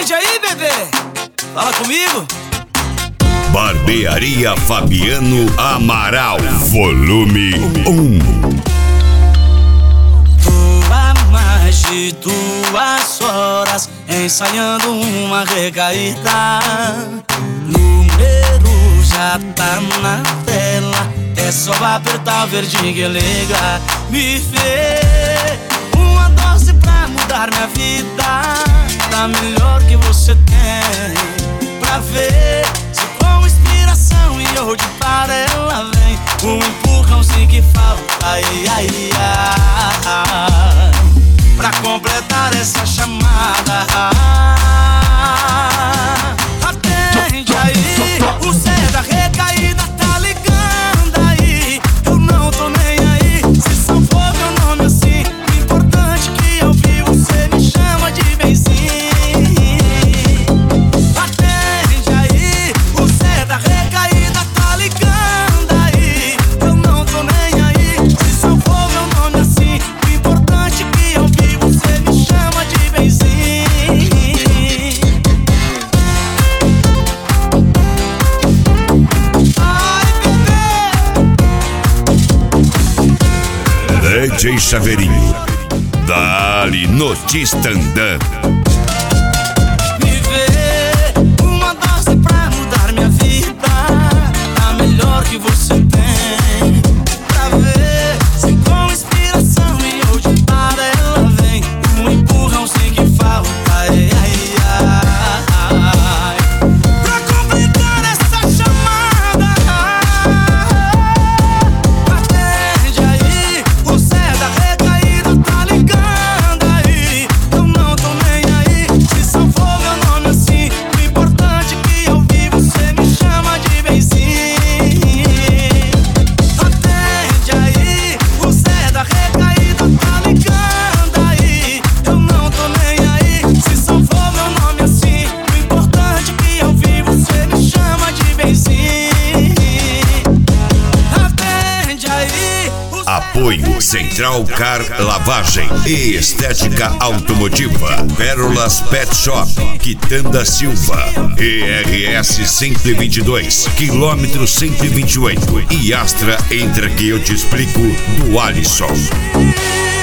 Atende aí, bebê. Fala comigo. Barbearia Fabiano Amaral, volume 1. Tô há mais de 2 horas ensaiando uma recaída. Número já tá na tela, é só apertar o verdinho que liga. Me vê uma dose pra mudar minha vida, tá melhor que você tem. Pra ver se com inspiração e eu de para ela vem. Um empurrãozinho que falta, ai, ai, ai, pra completar essa chamada. Atende aí, o Zé da recaída tá ligando aí. Eu não tô nem aí, se salvou meu nome assim. O importante que eu vi, você me chama de benzinho. Atende aí, o Zé da recaída tá ligando aí. Eu não tô nem aí, se salvou meu nome assim. O importante que eu vi, você me chama de benzinho. DJ Chaveirinho, dali no Tistandã. Me vê uma dose pra mudar minha vida, tá melhor que você tem. Pra ver se com inspiração e eu de para ela vem. Um empurrãozinho que falta, ai, ai, ai, pra completar essa chamada. Atende aí, o Zé da recaída tá ligando aí. Eu não tô nem aí, se salvou meu nome assim. O importante que eu vi, você me chama de benzinho. Atende aí, o Zé da recaída tá ligando aí. Eu não tô nem aí, se salvou meu nome assim. O importante que eu vi, você me chama de benzinho. Atende aí, o Apoio Central Car Lavagem e Estética Automotiva, Pérolas Pet Shop, Quitanda Silva, ERS 122, quilômetro 128 e Astra Entra que eu te explico do Alisson.